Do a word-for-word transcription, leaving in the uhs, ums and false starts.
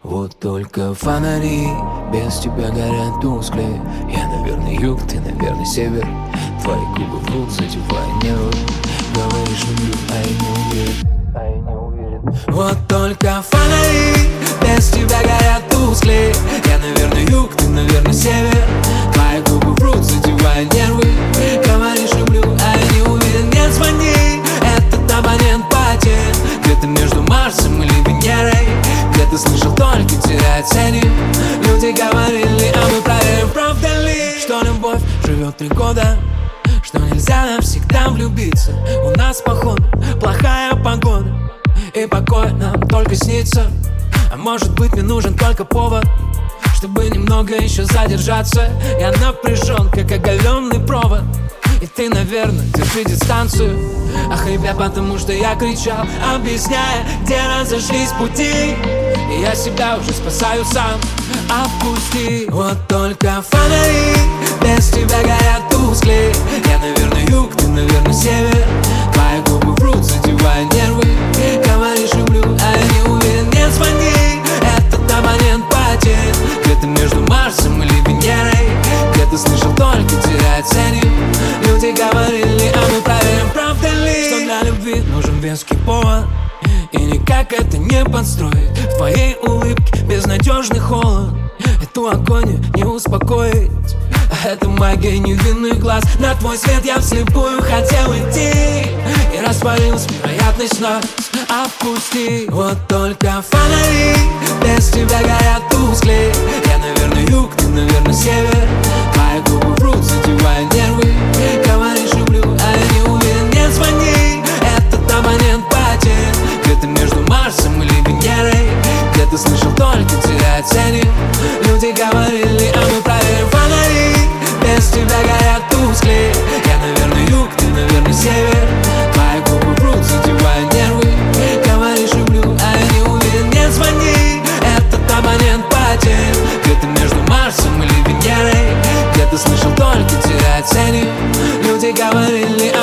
Вот только фонари без тебя горят тусклее. Я, наверное, юг, ты, наверное, север. Твои губы врут, задевая нервы. Говоришь, люблю, а я не уверен, а я не уверен. Вот только фонари без тебя горят тусклее. Я, наверное, юг, ты, наверное, север. Твои губы врут, задевая нервы. Говоришь, люблю, а я не уверен. Не звони, этот абонент потерян. Где-то между Марсом или Венерой. Где-то слышал, только теряет ценю. Люди говорили, а мы проверим, правда ли, что любовь живет три года, что нельзя навсегда влюбиться. У нас, походу, плохая погода, и покой нам только снится. А может быть, мне нужен только повод, чтобы немного еще задержаться. Я напряжен, как оголенный провод. И ты, наверное, держи дистанцию. Ах, ребят, потому что я кричал, объясняя, где разошлись пути. И я себя уже спасаю сам. Отпусти. Вот только фонари без тебя горят тусклее. Я, наверное, юг, ты, наверное, север. Твои губы врут, задевая нервы. Говоришь, люблю, а я не уверен. Не звони, этот абонент потерян. Где-то между Марсом или Венерой. Где-то слышал, только теряет ценю. Люди говорили, а мы проверим, правда ли, что для любви нужен веский повод. И никак это не подстроить. В твоей улыбке безнадежный холод. Эту агонию не успокоить. А это магия невинных глаз. На твой свет я вслепую хотел идти. И растворилась вероятность нас. Отпусти. Вот только фонари без тебя горят тусклее. Я, наверное, юг, ты, наверное, север. Твои губы врут, задевая нервы. Говоришь, люблю, а я не уверен. Не звони, этот абонент потерян. Где-то между Марсом или Венерой. Где-то слышал, только теряет ценю. Люди говорили, а мы проверим, фонари без тебя горят тусклее. Я, наверное, юг, ты, наверное, север. Твои губы врут, задевая нервы. Говоришь, люблю, а я не уверен. Не звони, этот абонент потерян. Где-то между Марсом или Венерой. Где-то слышал, только теряет ценю. Люди говорили,